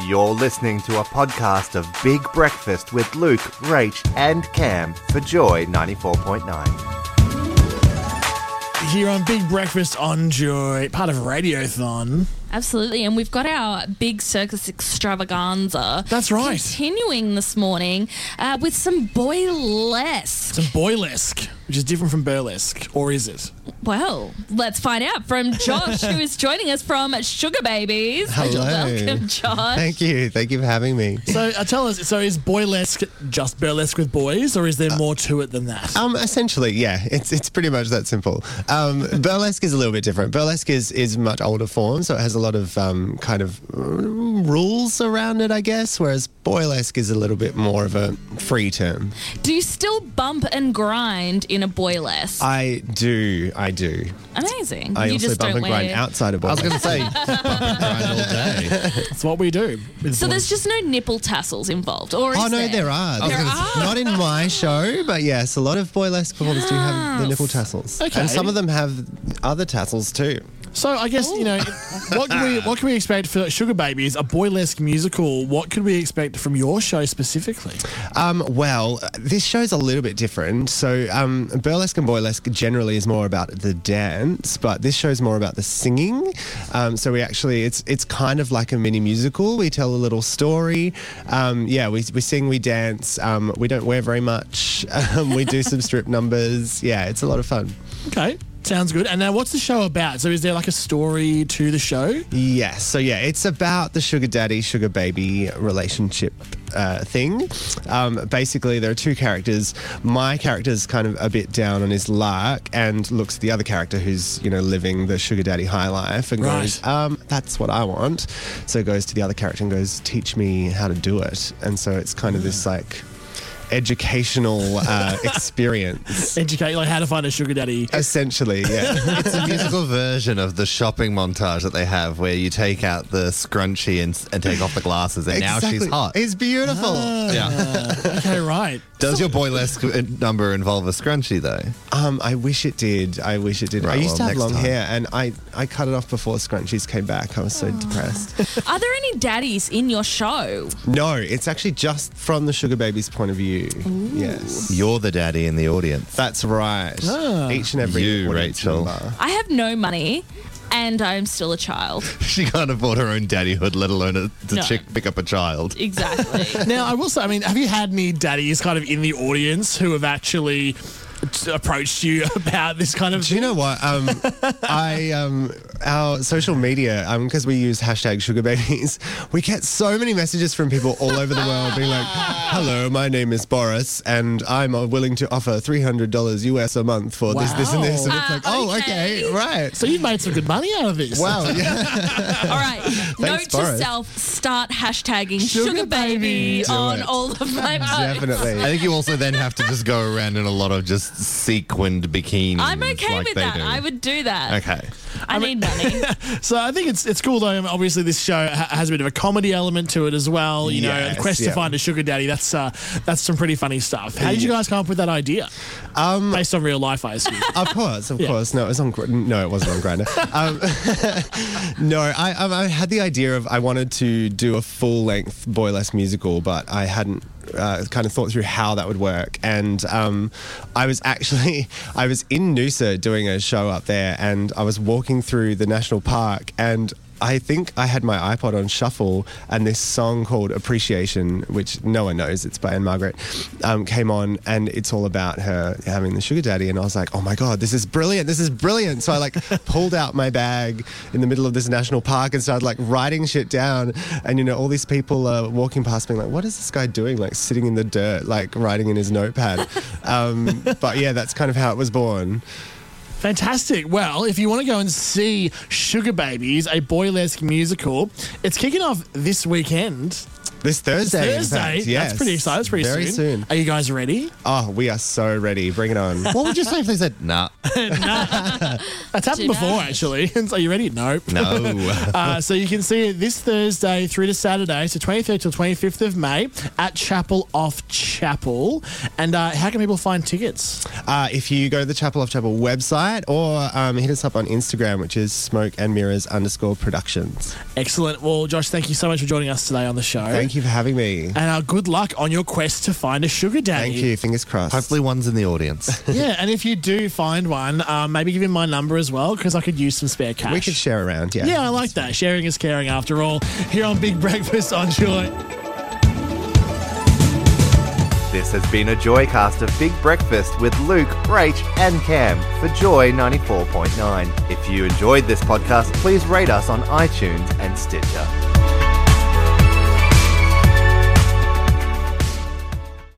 You're listening to a podcast of Big Breakfast with Luke, Rach and Cam for Joy 94.9. Here on Big Breakfast on Joy, part of Radiothon. Absolutely, and we've got our big circus extravaganza. That's right. Continuing this morning with some boylesque. Some boylesque, which is different from burlesque, or is it? Well, let's find out from Josh, who is joining us from Sugar Babies. Hello. Welcome, Josh. Thank you for having me. So tell us, so is boylesque just burlesque with boys, or is there more to it than that? Essentially, yeah, it's pretty much that simple. Burlesque is a little bit different. Burlesque is much older form, so it has a lot of kind of rules around it, I guess, whereas boylesque is a little bit more of a free term. Do you still bump and grind in a boylesque? I do. Amazing. I you also just bump don't and grind wear... outside of I was boylesque. going to say, bump and grind all day. That's what we do. So there's just no nipple tassels involved, or is Oh, no, there are. There are? Not in my show, but yes, a lot of boylesque performers do have the nipple tassels. Okay. And some of them have other tassels too. So I guess, what can we expect for Sugar Babies, a boylesque musical? What could we expect from your show specifically? Well, this show's a little bit different. So burlesque and boylesque generally is more about the dance, but this show's more about the singing. So we actually, it's kind of like a mini musical. We tell a little story. We sing, we dance. We don't wear very much. We do some strip numbers. Yeah, it's a lot of fun. Okay. Sounds good. And now what's the show about? So is there like a story to the show? Yes. So yeah, it's about the sugar daddy, sugar baby relationship thing. Basically, there are two characters. My character's kind of a bit down on his luck and looks at the other character who's, living the sugar daddy high life and goes, that's what I want. So goes to the other character and goes, teach me how to do it. And so it's kind of this like educational experience. Educate, like how to find a sugar daddy. Essentially, yeah. It's a musical version of the shopping montage that they have where you take out the scrunchie and take off the glasses and now she's hot. It's beautiful. Yeah. Okay, right. Does your boylesque number involve a scrunchie though? I wish it did. I Right, I used to have next long time. hair and I cut it off before scrunchies came back. I was so depressed. Are there any daddies in your show? No, it's actually just from the sugar baby's point of view. Ooh. Yes. You're the daddy in the audience. That's right. Each and every You, audience Rachel. member. I have no money and I'm still a child. She can't afford her own daddyhood, let alone to pick up a child. Exactly. Now, I will say, have you had any daddies kind of in the audience who have actually approached you about this kind of Do you know what? Our social media, because we use hashtag sugar babies, we get so many messages from people all over the world being like, hello, my name is Boris and I'm willing to offer $300 US a month for this, and this. And it's like, okay, right. So you've made some good money out of this. Wow. Yeah. All right. Note to Boris. self, start hashtagging Sugar sugar baby Do on it. all of my posts. Definitely. I think you also then have to just go around in a lot of just sequined bikinis. I'm okay like with they that. do. I would do that. Okay. I need money. So I think it's cool though. Obviously, this show has a bit of a comedy element to it as well. Yes, the quest to yeah. find a sugar daddy. That's some pretty funny stuff. How did you guys come up with that idea? Based on real life, I assume. Of course. No, it was on. No, it wasn't on Grindr. No, I had the idea of I wanted to do a full length boylesque musical, but I hadn't kind of thought through how that would work. And I was in Noosa doing a show up there, and I was walking through the national park, and I think I had my iPod on shuffle and this song called Appreciation, which no one knows, it's by Anne Margaret, came on, and it's all about her having the sugar daddy. And I was like, oh my God, this is brilliant. So I pulled out my bag in the middle of this national park and started writing shit down. And all these people are walking past being like, what is this guy doing? Sitting in the dirt, writing in his notepad. But yeah, that's kind of how it was born. Fantastic. Well, if you want to go and see Sugar Babies, a boylesque musical, it's kicking off this weekend. This Thursday. in fact, yes. That's pretty exciting. That's pretty Very soon. Are you guys ready? Oh, we are so ready. Bring it on. What would you say if they said, nah? That's happened before, actually. Are you ready? Nope. No. So you can see it this Thursday through to Saturday, so 23rd till 25th of May at Chapel Off Chapel. And how can people find tickets? If you go to the Chapel Off Chapel website or hit us up on Instagram, which is smokeandmirrors_productions. Excellent. Well, Josh, thank you so much for joining us today on the show. Thank you for having me. And good luck on your quest to find a sugar daddy. Thank you. Fingers crossed. Hopefully one's in the audience. Yeah, and if you do find one, maybe give him my number as well, because I could use some spare cash. We could share around, yeah. Yeah, I like that. Sharing is caring after all. Here on Big Breakfast on Joy. This has been a Joycast of Big Breakfast with Luke, Rach and Cam for Joy 94.9. If you enjoyed this podcast, please rate us on iTunes and Stitcher.